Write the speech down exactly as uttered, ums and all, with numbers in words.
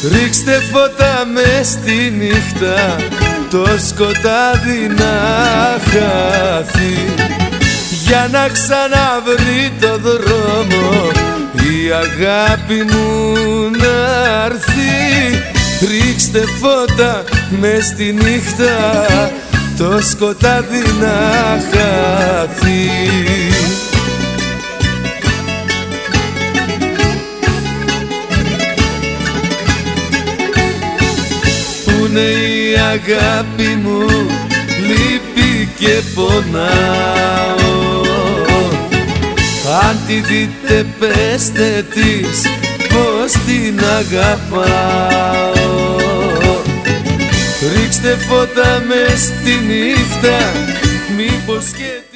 Ρίξτε φώτα μες στη νύχτα, το σκοτάδι να χαθεί, για να ξαναβρει το δρόμο η αγάπη μου να'ρθεί. Ρίξτε φώτα μες στη νύχτα, το σκοτάδι να χαθεί. Πού είναι η αγάπη μου, λείπει και πονάω. Αν τη δείτε πέστε της πως την αγαπάω. Ρίξτε φώτα μες στη νύχτα, μήπως και